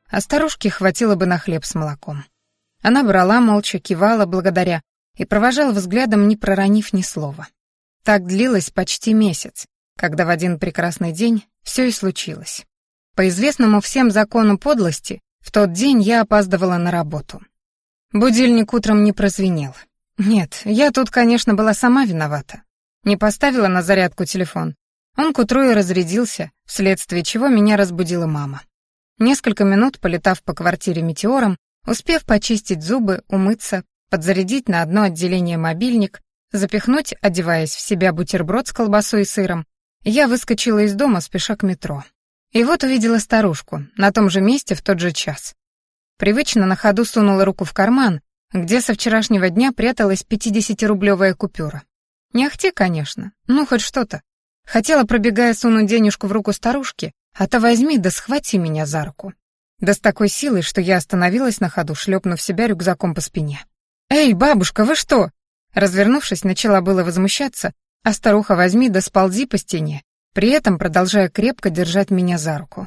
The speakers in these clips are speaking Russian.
а старушке хватило бы на хлеб с молоком. Она брала молча, кивала благодаря и провожала взглядом, не проронив ни слова. Так длилось почти месяц, когда в один прекрасный день все и случилось. По известному всем закону подлости, в тот день я опаздывала на работу. Будильник утром не прозвенел. Нет, я тут, конечно, была сама виновата. Не поставила на зарядку телефон. Он к утру и разрядился, вследствие чего меня разбудила мама. Несколько минут, полетав по квартире метеором, успев почистить зубы, умыться, подзарядить на одно отделение мобильник, запихнуть, одеваясь в себя, бутерброд с колбасой и сыром, я выскочила из дома, спеша к метро. И вот увидела старушку, на том же месте в тот же час. Привычно на ходу сунула руку в карман, где со вчерашнего дня пряталась 50-рублевая купюра. Не ахти, конечно, ну хоть что-то. Хотела, пробегая, сунуть денежку в руку старушки, а то возьми да схвати меня за руку. Да с такой силой, что я остановилась на ходу, шлепнув себя рюкзаком по спине. «Эй, бабушка, вы что?» Развернувшись, начала было возмущаться, а старуха возьми да сползи по стене, при этом продолжая крепко держать меня за руку.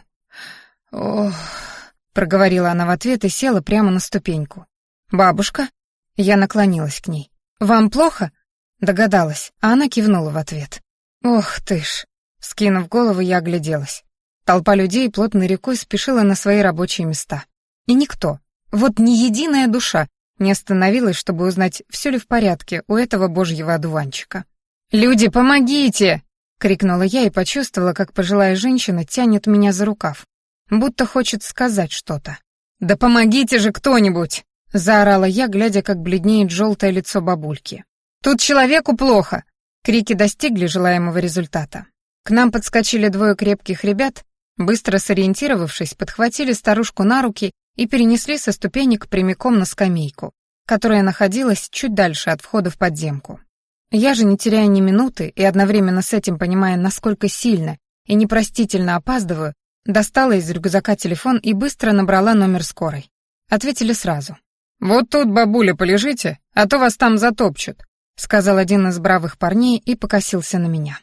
«Ох», — проговорила она в ответ и села прямо на ступеньку. «Бабушка?» Я наклонилась к ней. «Вам плохо?» Догадалась, а она кивнула в ответ. «Ох ты ж!» Скинув голову, я огляделась. Толпа людей плотной рекой спешила на свои рабочие места. И никто, вот ни единая душа, не остановилась, чтобы узнать, все ли в порядке у этого божьего одуванчика. «Люди, помогите!» — крикнула я и почувствовала, как пожилая женщина тянет меня за рукав, будто хочет сказать что-то. «Да помогите же кто-нибудь!» — заорала я, глядя, как бледнеет желтое лицо бабульки. «Тут человеку плохо!» Крики достигли желаемого результата. К нам подскочили двое крепких ребят, быстро сориентировавшись, подхватили старушку на руки и перенесли со ступенек прямиком на скамейку, которая находилась чуть дальше от входа в подземку. Я же, не теряя ни минуты и одновременно с этим понимая, насколько сильно и непростительно опаздываю, достала из рюкзака телефон и быстро набрала номер скорой. Ответили сразу. «Вот тут, бабуля, полежите, а то вас там затопчут», — сказал один из бравых парней и покосился на меня.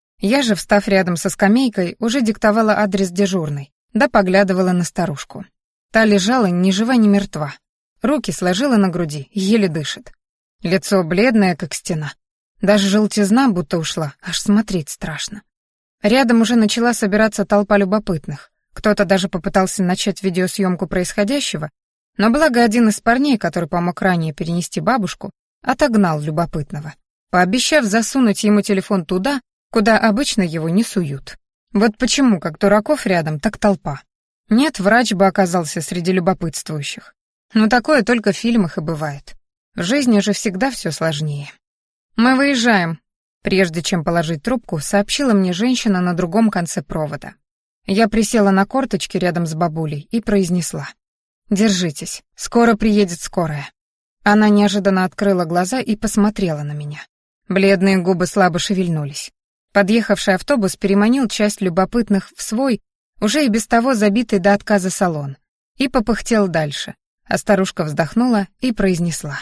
Я же, встав рядом со скамейкой, уже диктовала адрес дежурной, да поглядывала на старушку. Та лежала ни жива, ни мертва. Руки сложила на груди, еле дышит. Лицо бледное, как стена. Даже желтизна будто ушла, аж смотреть страшно. Рядом уже начала собираться толпа любопытных. Кто-то даже попытался начать видеосъемку происходящего, но благо один из парней, который помог ранее перенести бабушку, отогнал любопытного, пообещав засунуть ему телефон туда, куда обычно его не суют. Вот почему как дураков рядом, так толпа. Нет, врач бы оказался среди любопытствующих. Но такое только в фильмах и бывает. В жизни же всегда все сложнее. «Мы выезжаем», — прежде чем положить трубку, сообщила мне женщина на другом конце провода. Я присела на корточки рядом с бабулей и произнесла: «Держитесь, скоро приедет скорая». Она неожиданно открыла глаза и посмотрела на меня. Бледные губы слабо шевельнулись. Подъехавший автобус переманил часть любопытных в свой, уже и без того забитый до отказа салон, и попыхтел дальше, а старушка вздохнула и произнесла: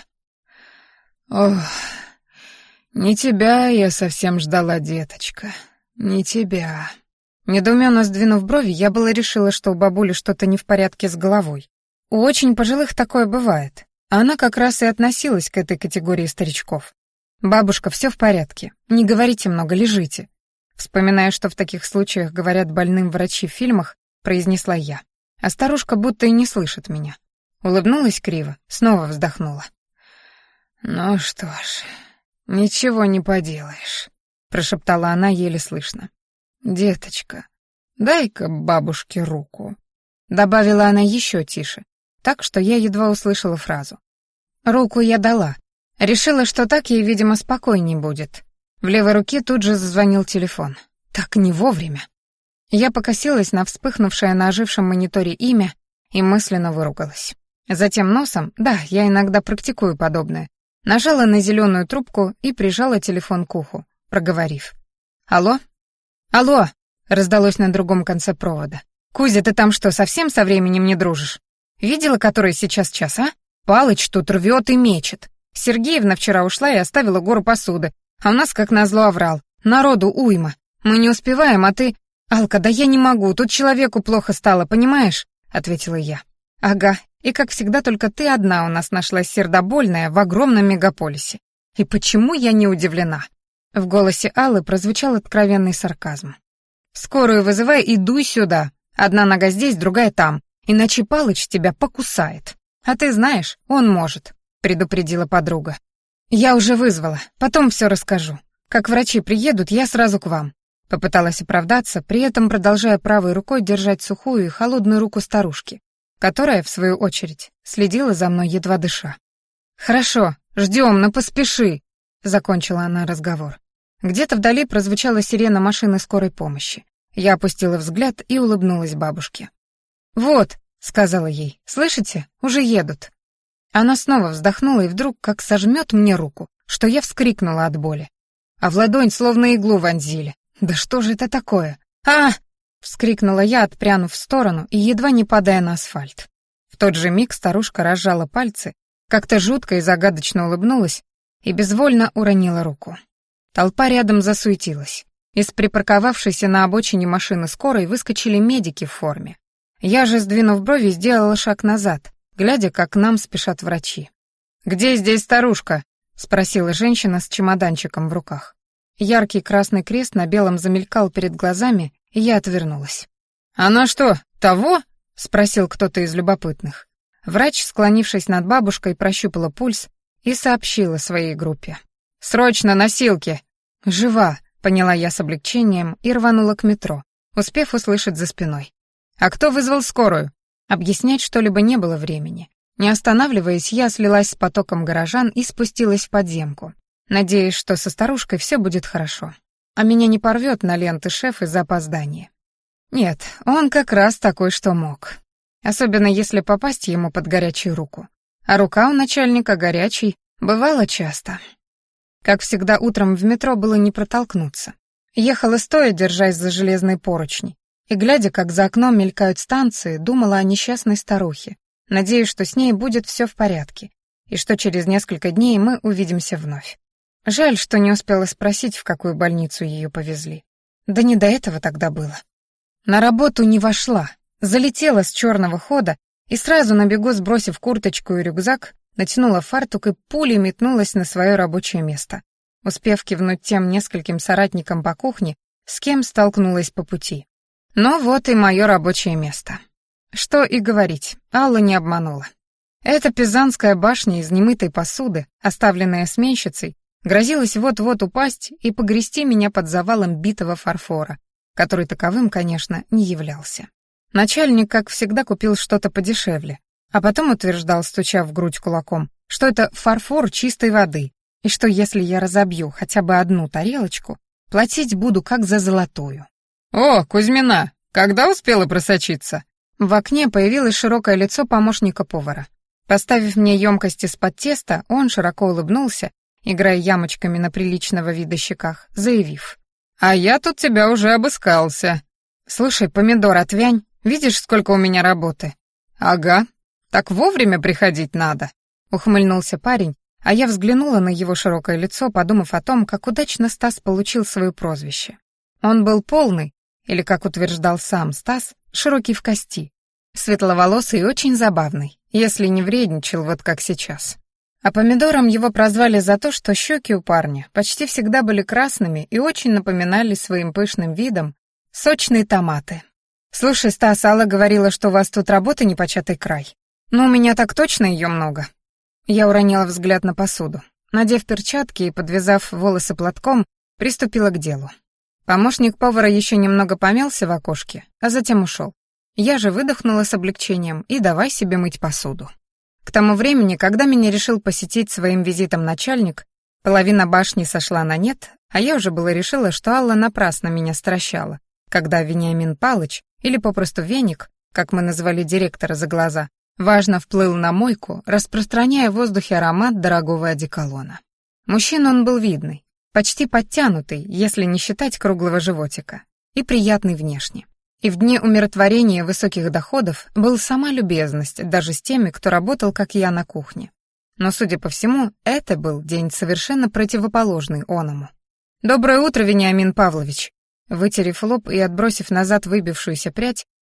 «Ох, не тебя я совсем ждала, деточка, не тебя». Недоуменно сдвинув брови, я было решила, что у бабули что-то не в порядке с головой. У очень пожилых такое бывает. А она как раз и относилась к этой категории старичков. «Бабушка, все в порядке. Не говорите много, лежите». Вспоминая, что в таких случаях говорят больным врачи в фильмах, произнесла я. А старушка будто и не слышит меня. Улыбнулась криво, снова вздохнула. «Ну что ж, ничего не поделаешь», — прошептала она еле слышно. «Деточка, дай-ка бабушке руку», — добавила она еще тише, так что я едва услышала фразу. Руку я дала. Решила, что так ей, видимо, спокойней будет. В левой руке тут же зазвонил телефон. Так не вовремя. Я покосилась на вспыхнувшее на ожившем мониторе имя и мысленно выругалась. Затем носом, да, я иногда практикую подобное, нажала на зеленую трубку и прижала телефон к уху, проговорив: «Алло?» «Алло!» — раздалось на другом конце провода. «Кузя, ты там что, совсем со временем не дружишь? Видела, который сейчас час, а? Палыч тут рвет и мечет. Сергеевна вчера ушла и оставила гору посуды, а у нас, как назло, оврал. Народу уйма. Мы не успеваем, а ты... Алка, да я не могу, тут человеку плохо стало, понимаешь? — ответила я. «Ага, и как всегда только ты одна у нас нашлась сердобольная в огромном мегаполисе. И почему я не удивлена?» В голосе Аллы прозвучал откровенный сарказм. «Скорую вызывай и дуй сюда. Одна нога здесь, другая там, иначе Палыч тебя покусает. А ты знаешь, он может», — предупредила подруга. «Я уже вызвала, потом все расскажу. Как врачи приедут, я сразу к вам». Попыталась оправдаться, при этом продолжая правой рукой держать сухую и холодную руку старушки, которая, в свою очередь, следила за мной, едва дыша. «Хорошо, ждем, но поспеши», — закончила она разговор. Где-то вдали прозвучала сирена машины скорой помощи. Я опустила взгляд и улыбнулась бабушке. «Вот», — сказала ей, — «слышите, уже едут». Она снова вздохнула и вдруг как сожмет мне руку, что я вскрикнула от боли. А в ладонь словно иглу вонзили. «Да что же это такое? А!» — вскрикнула я, отпрянув в сторону и едва не падая на асфальт. В тот же миг старушка разжала пальцы, как-то жутко и загадочно улыбнулась и безвольно уронила руку. Толпа рядом засуетилась. Из припарковавшейся на обочине машины скорой выскочили медики в форме. Я же, сдвинув брови, сделала шаг назад, глядя, как к нам спешат врачи. «Где здесь старушка?» — спросила женщина с чемоданчиком в руках. Яркий красный крест на белом замелькал перед глазами, и я отвернулась. «Она что, того?» — спросил кто-то из любопытных. Врач, склонившись над бабушкой, прощупала пульс и сообщила своей группе. «Срочно, носилки!» «Жива», — поняла я с облегчением и рванула к метро, успев услышать за спиной. «А кто вызвал скорую?» Объяснять что-либо не было времени. Не останавливаясь, я слилась с потоком горожан и спустилась в подземку, надеясь, что со старушкой все будет хорошо, а меня не порвет на ленты шеф из-за опоздания. Нет, он как раз такой, что мог. Особенно если попасть ему под горячую руку. А рука у начальника горячей бывало часто. Как всегда, утром в метро было не протолкнуться. Ехала стоя, держась за железные поручни, и, глядя, как за окном мелькают станции, думала о несчастной старухе, надеясь, что с ней будет все в порядке, и что через несколько дней мы увидимся вновь. Жаль, что не успела спросить, в какую больницу ее повезли. Да не до этого тогда было. На работу не вошла, залетела с черного хода и сразу на бегу, сбросив курточку и рюкзак, натянула фартук и пулей метнулась на свое рабочее место, успев кивнуть тем нескольким соратникам по кухне, с кем столкнулась по пути. Но вот и мое рабочее место. Что и говорить, Алла не обманула. Эта пизанская башня из немытой посуды, оставленная сменщицей, грозилась вот-вот упасть и погрести меня под завалом битого фарфора, который таковым, конечно, не являлся. Начальник, как всегда, купил что-то подешевле, а потом утверждал, стуча в грудь кулаком, что это фарфор чистой воды, и что если я разобью хотя бы одну тарелочку, платить буду как за золотую. «О, Кузьмина, когда успела просочиться?» В окне появилось широкое лицо помощника повара. Поставив мне емкость из-под теста, он широко улыбнулся, играя ямочками на приличного вида щеках, заявив: «А я тут тебя уже обыскался». «Слушай, помидор, отвянь, видишь, сколько у меня работы?» «Ага, так вовремя приходить надо», — ухмыльнулся парень, а я взглянула на его широкое лицо, подумав о том, как удачно Стас получил свое прозвище. Он был полный, или, как утверждал сам Стас, широкий в кости, светловолосый и очень забавный, если не вредничал, вот как сейчас. А помидором его прозвали за то, что щеки у парня почти всегда были красными и очень напоминали своим пышным видом сочные томаты. «Слушай, Стас, Алла говорила, что у вас тут работа непочатый край. Но у меня так точно ее много». Я уронила взгляд на посуду. Надев перчатки и подвязав волосы платком, приступила к делу. Помощник повара еще немного помялся в окошке, а затем ушел. Я же выдохнула с облегчением и давай себе мыть посуду. К тому времени, когда меня решил посетить своим визитом начальник, половина башни сошла на нет, а я уже было решила, что Алла напрасно меня стращала, когда Вениамин Палыч, или попросту Веник, как мы назвали директора за глаза, важно вплыл на мойку, распространяя в воздухе аромат дорогого одеколона. Мужчина он был видный, почти подтянутый, если не считать круглого животика, и приятный внешне. И в дни умиротворения высоких доходов был сама любезность даже с теми, кто работал, как я, на кухне. Но, судя по всему, это был день совершенно противоположный оному. «Доброе утро, Вениамин Павлович!» Вытерев лоб и отбросив назад выбившуюся прядь,